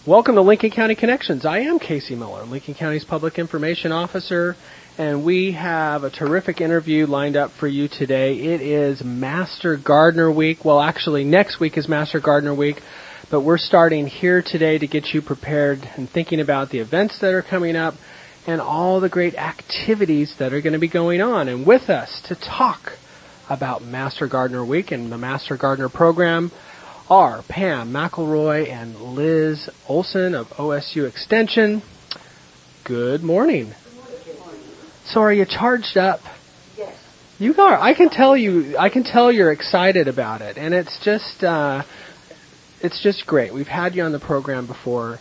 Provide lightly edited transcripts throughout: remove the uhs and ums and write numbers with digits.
Welcome to Lincoln County Connections. I am Casey Miller, Lincoln County's Public Information Officer, and we have a terrific interview lined up for you today. It is Master Gardener Week. Well, actually, next week is Master Gardener Week, but we're starting here today to get you prepared and thinking about the events that are coming up and all the great activities that are going to be going on. And with us to talk about Master Gardener Week and the Master Gardener program are Pam McElroy and Liz Olson of OSU Extension. Good morning. So are you charged up? Yes. You are. I can tell you're excited about it, and it's just great. We've had you on the program before,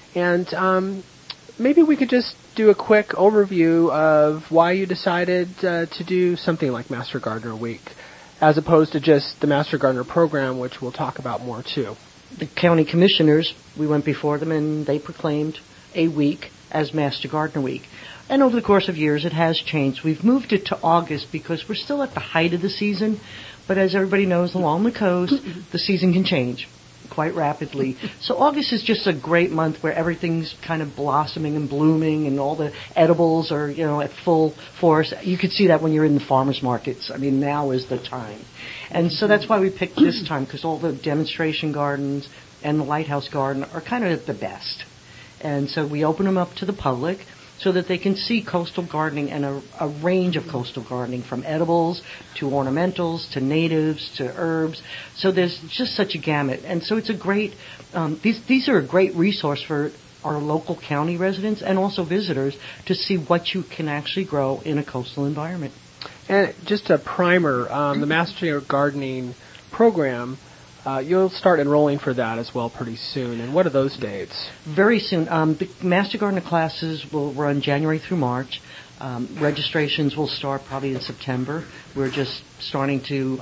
and maybe we could just do a quick overview of why you decided to do something like Master Gardener Week, as opposed to just the Master Gardener program, which we'll talk about more too. The county commissioners, we went before them and they proclaimed a week as Master Gardener Week. And over the course of years, it has changed. We've moved it to August because we're still at the height of the season. But as everybody knows, along the coast, the season can change quite rapidly. So August is just a great month where everything's kind of blossoming and blooming and all the edibles are, at full force. You could see that when you're in the farmers markets. I mean, now is the time. And so that's why we picked this time, because all the demonstration gardens and the Lighthouse Garden are kind of at the best. And so we open them up to the public so that they can see coastal gardening and a range of coastal gardening, from edibles to ornamentals to natives to herbs. So there's just such a gamut. And so it's a great, these are a great resource for our local county residents and also visitors to see what you can actually grow in a coastal environment. And just a primer, the Master Gardening program, you'll start enrolling for that as well pretty soon. And what are those dates? Very soon. The Master Gardener classes will run January through March. Registrations will start probably in September. We're just starting to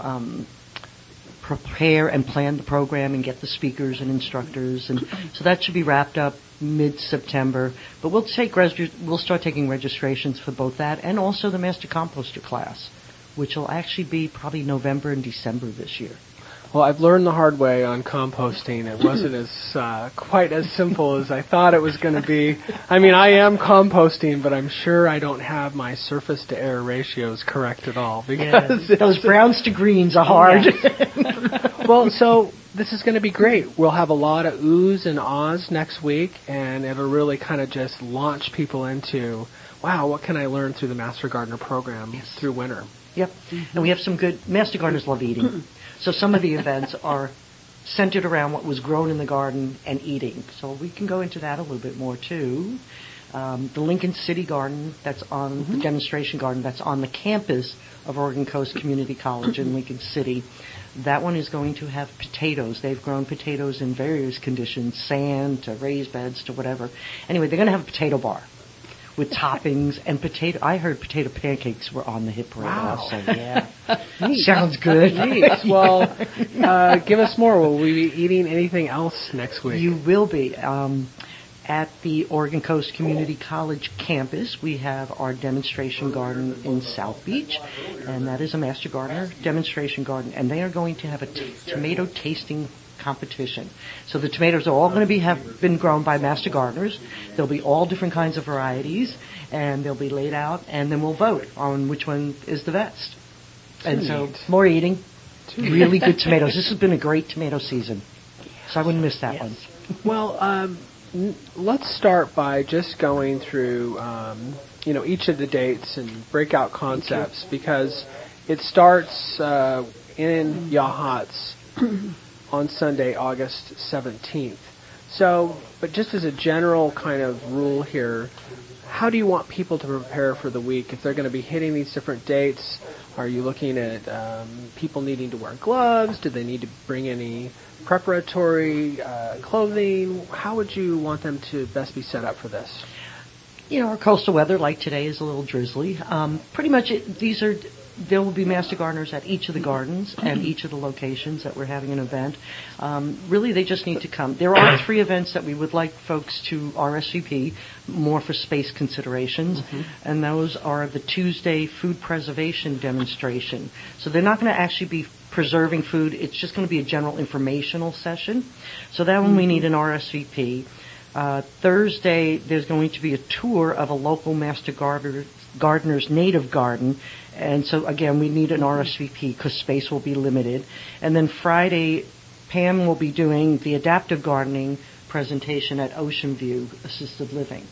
prepare and plan the program and get the speakers and instructors. And so that should be wrapped up mid-September. But we'll start taking registrations for both that and also the Master Composter class, which will actually be probably November and December this year. Well, I've learned the hard way on composting. It wasn't as quite as simple as I thought it was going to be. I mean, I am composting, but I'm sure I don't have my surface-to-air ratios correct at all. Because those browns to greens are hard. Well, so this is going to be great. We'll have a lot of oohs and ahs next week, and it'll really kind of just launch people into, wow, what can I learn through the Master Gardener program through winter? Yep. And we have some good, Master Gardeners love eating. So some of the events are centered around what was grown in the garden and eating. So we can go into that a little bit more, too. The Lincoln City Garden, that's on the demonstration garden, that's on the campus of Oregon Coast Community College in Lincoln City. That one is going to have potatoes. They've grown potatoes in various conditions, sand to raised beds to whatever. Anyway, they're going to have a potato bar with toppings and potato. I heard potato pancakes were on the hit parade also. Yeah. Sounds good. Neat. Well, give us more. Will we be eating anything else next week? You will be. At the Oregon Coast Community College campus, we have our demonstration garden in South Beach, and that is a Master Gardener demonstration garden, and they are going to have a tomato tasting competition. So the tomatoes are all going to have been grown by Master Gardeners. There'll be all different kinds of varieties, and they'll be laid out, and then we'll vote on which one is the best. And so more eating, really good tomatoes. This has been a great tomato season, so I wouldn't miss that one. Well, let's start by just going through, each of the dates and breakout concepts, because it starts in Yachats on Sunday, August 17th. So, but just as a general kind of rule here, how do you want people to prepare for the week? If they're going to be hitting these different dates, are you looking at people needing to wear gloves? Do they need to bring any preparatory clothing? How would you want them to best be set up for this? Our coastal weather, like today, is a little drizzly. Pretty much there will be Master Gardeners at each of the gardens and each of the locations that we're having an event. Really, they just need to come. There are 3 events that we would like folks to RSVP, more for space considerations, and those are the Tuesday food preservation demonstration. So they're not going to actually be preserving food. It's just going to be a general informational session. So that one we need an RSVP. Thursday, there's going to be a tour of a local Master Gardener's native garden. And so, again, we need an RSVP because space will be limited. And then Friday, Pam will be doing the adaptive gardening presentation at Ocean View Assisted Living.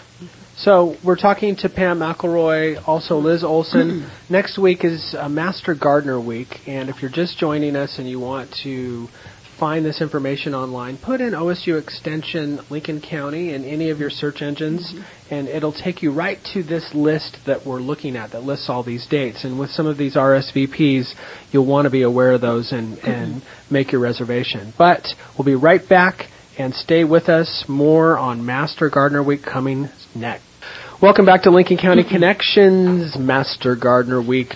So we're talking to Pam McElroy, also Liz Olson. Next week is Master Gardener Week, and if you're just joining us and you want to find this information online, put in OSU Extension Lincoln County in any of your search engines, and it'll take you right to this list that we're looking at that lists all these dates. And with some of these RSVPs, you'll want to be aware of those and make your reservation. But we'll be right back, and stay with us. More on Master Gardener Week coming next. Welcome back to Lincoln County Connections. Master Gardener Week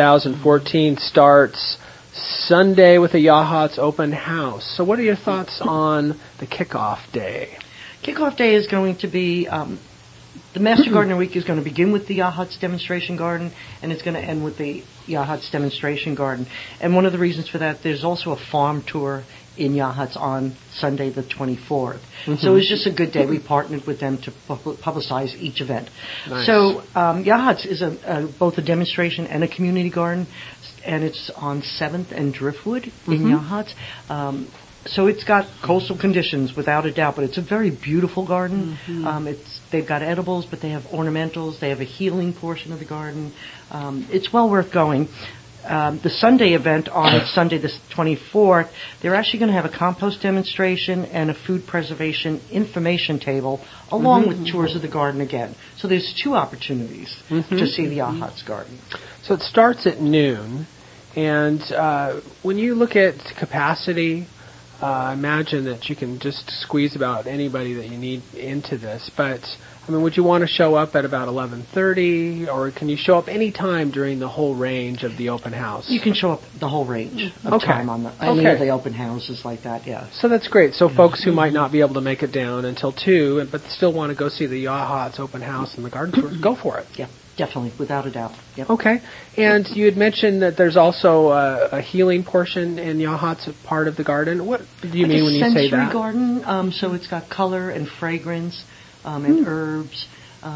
2014 starts Sunday with a Yachats open house. So what are your thoughts on the kickoff day? Kickoff day is going to be, the Master Gardener Week is going to begin with the Yachats demonstration garden, and it's going to end with the Yachats demonstration garden. And one of the reasons for that, there's also a farm tour in Yachats on Sunday the 24th. So it was just a good day. We partnered with them to publicize each event. Nice. So Yachats is both a demonstration and a community garden, and it's on 7th and Driftwood in Yachats. So it's got coastal conditions without a doubt, but it's a very beautiful garden. They've got edibles, but they have ornamentals. They have a healing portion of the garden. It's well worth going. The Sunday event on Sunday the 24th, they're actually going to have a compost demonstration and a food preservation information table along with tours of the garden again. So there's two opportunities to see the Yachats garden. So it starts at noon, and when you look at capacity, I imagine that you can just squeeze about anybody that you need into this, but I mean, would you want to show up at about 11:30, or can you show up any time during the whole range of the open house? You can show up the whole range of time on any of the open houses like that, yeah. So that's great. So folks who might not be able to make it down until 2, but still want to go see the Yachats open house and the garden tour, go for it. Yeah, definitely, without a doubt. Yep. Okay. And you had mentioned that there's also a healing portion in Yachats, part of the garden. What do you mean when you say that? Sensory garden, so it's got color and fragrance. And herbs.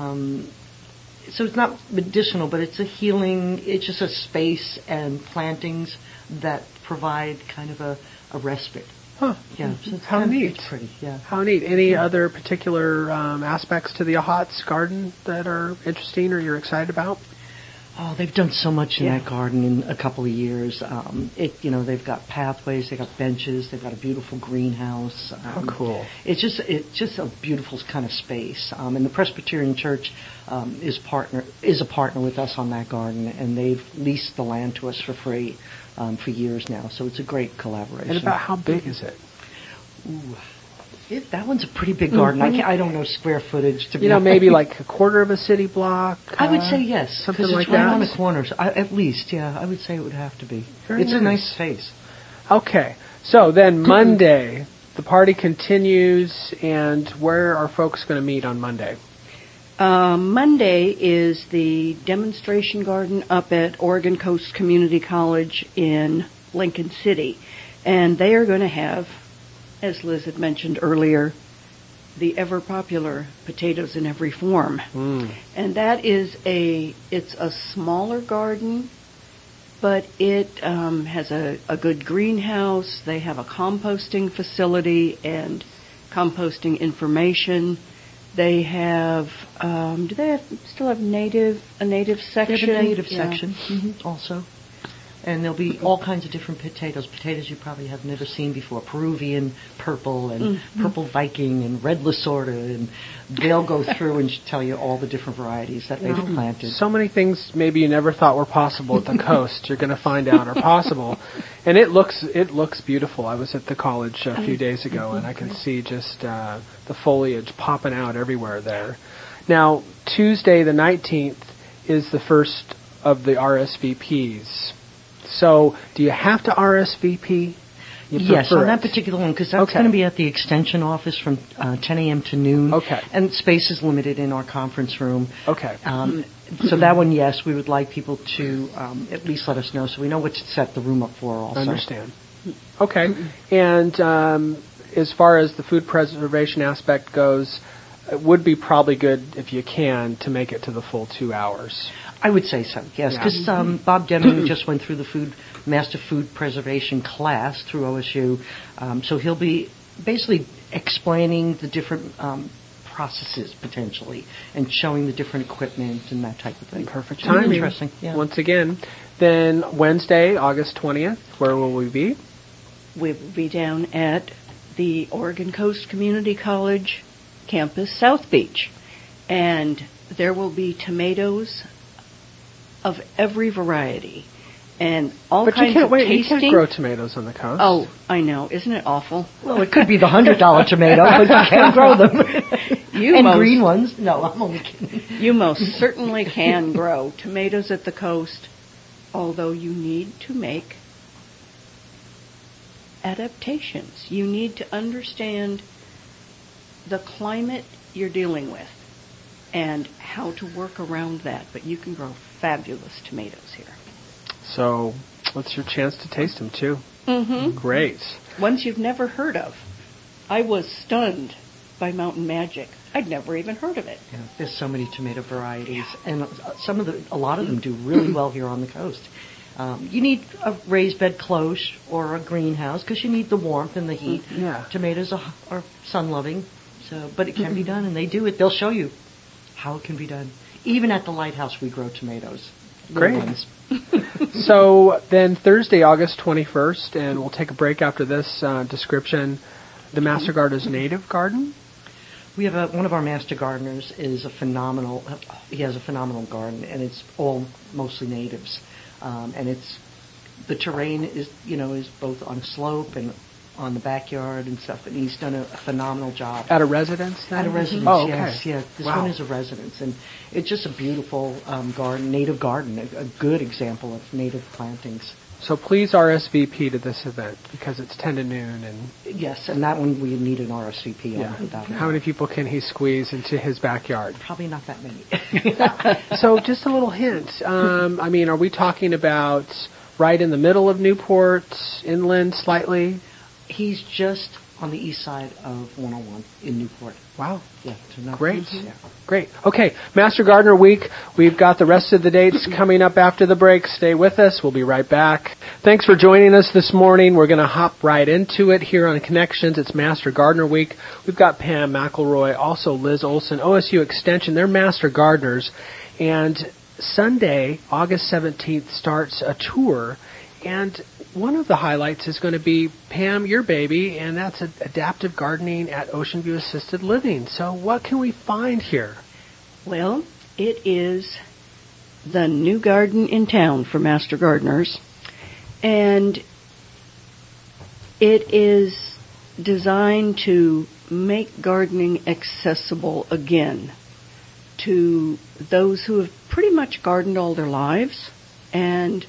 So it's not medicinal, but it's a healing, it's just a space and plantings that provide kind of a respite. Huh. Yeah. So it's How neat. It's pretty, yeah. How neat. Any other particular aspects to the Yachats garden that are interesting or you're excited about? Oh, they've done so much in that garden in a couple of years. They've got pathways, they've got benches, they've got a beautiful greenhouse. Oh, cool! It's just a beautiful kind of space. And the Presbyterian Church is a partner with us on that garden, and they've leased the land to us for free for years now. So it's a great collaboration. And about how big is it? Ooh. That one's a pretty big garden. I don't know square footage to be. Maybe like a quarter of a city block. I would say yes, something like it's right that. On the corner, at least. Yeah, I would say it would have to be. It's a nice space. Okay, so then Monday, the party continues, and where are folks going to meet on Monday? Monday is the demonstration garden up at Oregon Coast Community College in Lincoln City, and they are going to have, as Liz had mentioned earlier, the ever popular potatoes in every form. And that is it's a smaller garden, but it has a good greenhouse. They have a composting facility and composting information. They have, do they still have a native section? They have a native section also. And there'll be all kinds of different potatoes you probably have never seen before. Peruvian purple and purple Viking and red Lasorda. And they'll go through and tell you all the different varieties that they've planted. So many things maybe you never thought were possible at the coast you're going to find out are possible. And it looks beautiful. I was at the college a few days ago, and I can see just the foliage popping out everywhere there. Now, Tuesday the 19th is the first of the RSVPs. So, do you have to RSVP? Yes, on that particular one, because that's going to be at the Extension office from 10 a.m. to noon. Okay. And space is limited in our conference room. Okay. So that one, yes, we would like people to at least let us know so we know what to set the room up for also. I understand. Okay. And as far as the food preservation aspect goes, it would be probably good, if you can, to make it to the full 2 hours. I would say so, yes, Yeah. because Bob Deming just went through the Master Food Preservation class through OSU, so he'll be basically explaining the different processes potentially and showing the different equipment and that type of thing. Perfect It's really timing. interesting. Yeah. Once again. Then Wednesday, August 20th, where will we be? We will be down at the Oregon Coast Community College campus, South Beach. And there will be tomatoes of every variety and all But kinds you can't of wait. You tasting. can't grow tomatoes on the coast. Oh, I know. Isn't it awful? Well, it could be the $100 tomato, but you can grow them. And most- green ones. No, I'm only kidding. You most certainly can grow tomatoes at the coast, although you need to make adaptations. You need to understand the climate you're dealing with and how to work around that. But you can grow fabulous tomatoes here. So, what's your chance to taste them, too? Mm-hmm. Great. Ones you've never heard of. I was stunned by Mountain Magic. I'd never even heard of it. Yeah, there's so many tomato varieties, and a lot of them do really well here on the coast. You need a raised bed close or a greenhouse because you need the warmth and the heat. Yeah. Tomatoes are sun-loving, but it can be done, and they do it. They'll show you how it can be done. Even at the lighthouse, we grow tomatoes. Little Great. ones. So then Thursday, August 21st, and we'll take a break after this description, the Master Gardener's Native Garden. We have one of our master gardeners is he has a phenomenal garden, and it's all mostly natives. And the terrain is both on slope and on the backyard and stuff, and he's done a phenomenal job. At a residence, then? At a residence, Oh, okay. yes. Yeah, this Wow. one is a residence, and it's just a beautiful garden, native garden, a good example of native plantings. So please RSVP to this event, because it's 10 to noon, and Yes, and that one we need an RSVP on. That one. how many people can he squeeze into his backyard? Probably not that many. So just a little hint. Are we talking about right in the middle of Newport, inland slightly? He's just on the east side of 101 in Newport. Wow. Yeah, so not Great. Yeah. Great. Okay, Master Gardener Week. We've got the rest of the dates coming up after the break. Stay with us. We'll be right back. Thanks for joining us this morning. We're going to hop right into it here on Connections. It's Master Gardener Week. We've got Pam McElroy, also Liz Olson, OSU Extension. They're Master Gardeners. And Sunday, August 17th, starts a tour. And one of the highlights is going to be, Pam, your baby, and that's adaptive gardening at Ocean View Assisted Living. So what can we find here? Well, it is the new garden in town for Master Gardeners, and it is designed to make gardening accessible again to those who have pretty much gardened all their lives, and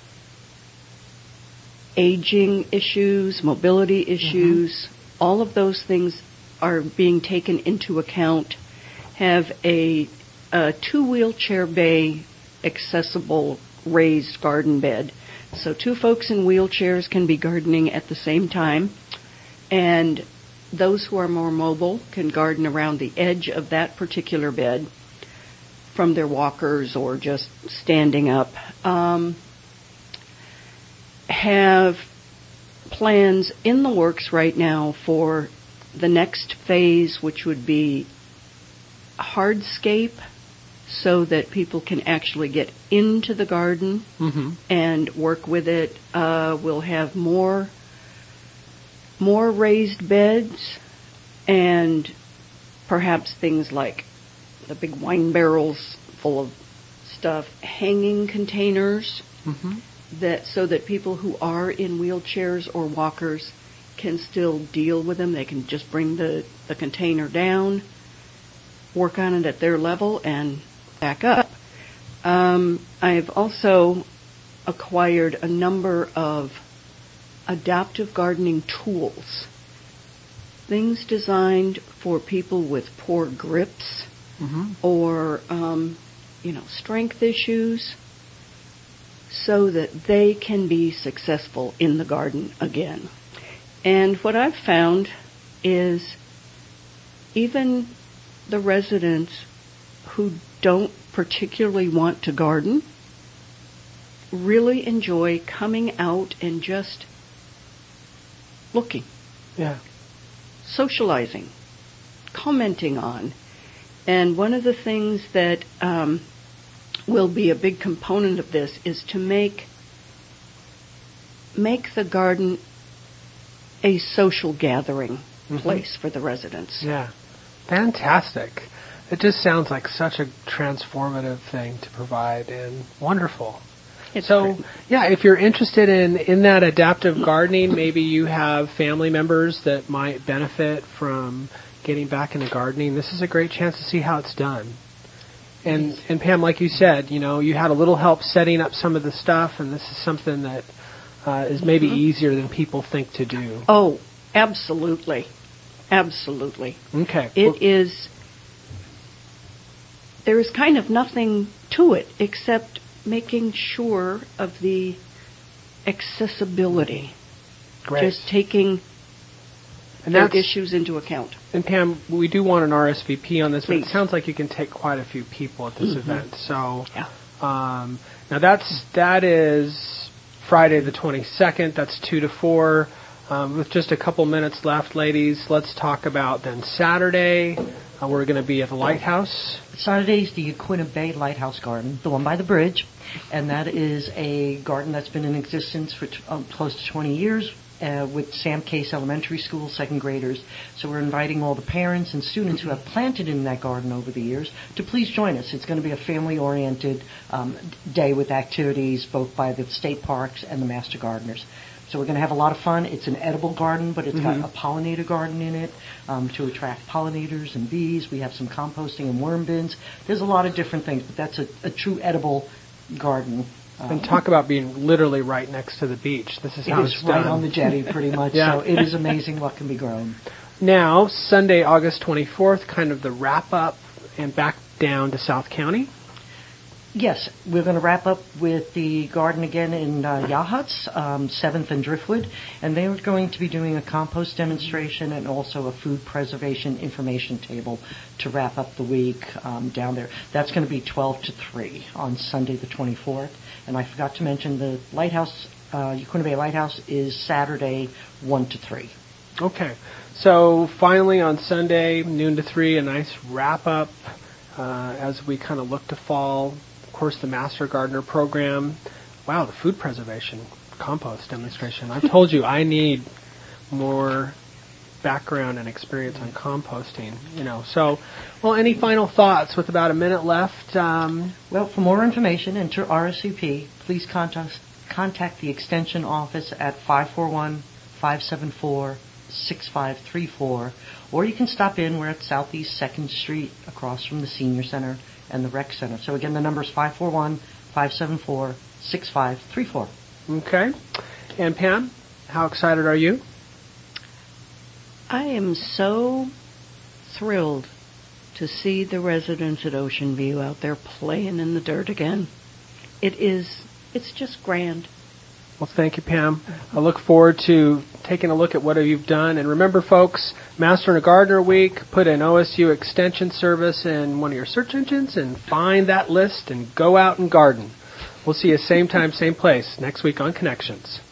aging issues, mobility issues, all of those things are being taken into account. Have a 2-wheelchair bay accessible raised garden bed. So 2 folks in wheelchairs can be gardening at the same time. And those who are more mobile can garden around the edge of that particular bed from their walkers or just standing up. Have plans in the works right now for the next phase, which would be hardscape, so that people can actually get into the garden and work with it. We'll have more raised beds, and perhaps things like the big wine barrels full of stuff, hanging containers, so that people who are in wheelchairs or walkers can still deal with them. They can just bring the container down, work on it at their level, and back up. I've also acquired a number of adaptive gardening tools, things designed for people with poor grips or strength issues, so that they can be successful in the garden again. And what I've found is even the residents who don't particularly want to garden really enjoy coming out and just looking, Yeah. socializing, commenting on. And one of the things that will be a big component of this is to make the garden a social gathering place for the residents. Yeah. Fantastic. It just sounds like such a transformative thing to provide, and wonderful. So, great. yeah, if you're interested in that adaptive gardening, maybe you have family members that might benefit from getting back into gardening, this is a great chance to see how it's done. And Pam, like you said, you had a little help setting up some of the stuff, and this is something that is maybe easier than people think to do. Oh, absolutely. Absolutely. Okay. There is kind of nothing to it except making sure of the accessibility. Great. Just taking their issues into account. And Pam, we do want an RSVP on this, but Please. it sounds like you can take quite a few people at this event. So, Yeah. Now that is Friday the 22nd. That's 2 to 4. With just a couple minutes left, ladies, let's talk about then Saturday. We're going to be at the Lighthouse. Saturday is the Aquina Bay Lighthouse Garden, the one by the bridge, and that is a garden that's been in existence for close to 20 years with Sam Case Elementary School second graders. So we're inviting all the parents and students who have planted in that garden over the years to please join us. It's going to be a family-oriented day with activities both by the state parks and the master gardeners. So we're going to have a lot of fun. It's an edible garden, but it's got a pollinator garden in it to attract pollinators and bees. We have some composting and worm bins. There's a lot of different things, but that's a true edible garden. And talk about being literally right next to the beach. This is how it's done. It is right on the jetty, pretty much. Yeah. So it is amazing what can be grown. Now, Sunday, August 24th, kind of the wrap-up and back down to South County. Yes, we're going to wrap up with the garden again in Yachats, 7th and Driftwood, and they're going to be doing a compost demonstration and also a food preservation information table to wrap up the week down there. That's going to be 12 to 3 on Sunday the 24th. And I forgot to mention the Lighthouse, Aquina Bay Lighthouse, is Saturday 1 to 3. Okay. So finally on Sunday, noon to 3, a nice wrap-up as we kind of look to fall. Of course, the Master Gardener program. Wow, the food preservation compost demonstration. I've told you I need more background and experience on composting. So, well, any final thoughts with about a minute left? Well, for more information and to RSVP, please contact the Extension office at 541-574-6534, or you can stop in. We're at Southeast 2nd Street across from the Senior Center and the Rec Center. So again, the number is 541-574-6534. Okay. And Pam, how excited are you? I am so thrilled to see the residents at Ocean View out there playing in the dirt again. It's just grand. Well, thank you, Pam. I look forward to taking a look at what you've done. And remember, folks, Master and a Gardener Week, put an OSU Extension service in one of your search engines and find that list and go out and garden. We'll see you same time, same place next week on Connections.